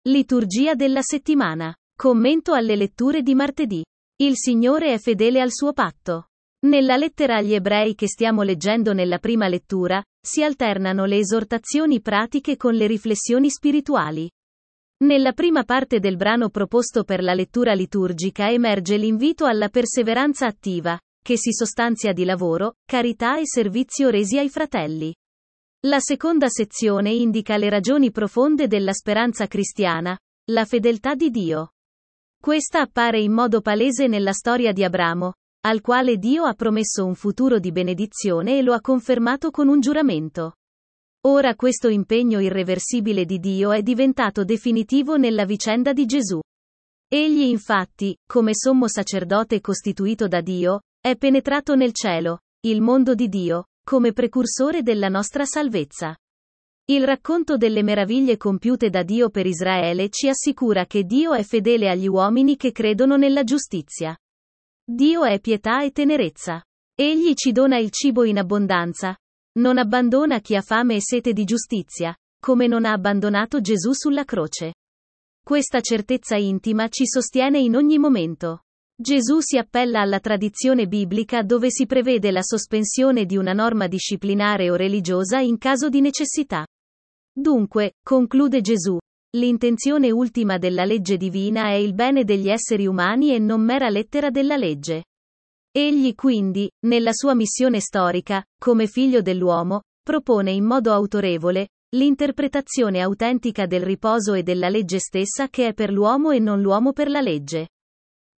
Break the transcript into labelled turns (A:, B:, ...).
A: Liturgia della settimana. Commento alle letture di martedì. Il Signore è fedele al suo patto. Nella lettera agli Ebrei che stiamo leggendo nella prima lettura, si alternano le esortazioni pratiche con le riflessioni spirituali. Nella prima parte del brano proposto per la lettura liturgica emerge l'invito alla perseveranza attiva, che si sostanzia di lavoro, carità e servizio resi ai fratelli. La seconda sezione indica le ragioni profonde della speranza cristiana, la fedeltà di Dio. Questa appare in modo palese nella storia di Abramo, al quale Dio ha promesso un futuro di benedizione e lo ha confermato con un giuramento. Ora questo impegno irreversibile di Dio è diventato definitivo nella vicenda di Gesù. Egli infatti, come sommo sacerdote costituito da Dio, è penetrato nel cielo, il mondo di Dio, come precursore della nostra salvezza. Il racconto delle meraviglie compiute da Dio per Israele ci assicura che Dio è fedele agli uomini che credono nella giustizia. Dio è pietà e tenerezza. Egli ci dona il cibo in abbondanza. Non abbandona chi ha fame e sete di giustizia, come non ha abbandonato Gesù sulla croce. Questa certezza intima ci sostiene in ogni momento. Gesù si appella alla tradizione biblica dove si prevede la sospensione di una norma disciplinare o religiosa in caso di necessità. Dunque, conclude Gesù, l'intenzione ultima della legge divina è il bene degli esseri umani e non mera lettera della legge. Egli quindi, nella sua missione storica, come figlio dell'uomo, propone in modo autorevole l'interpretazione autentica del riposo e della legge stessa che è per l'uomo e non l'uomo per la legge.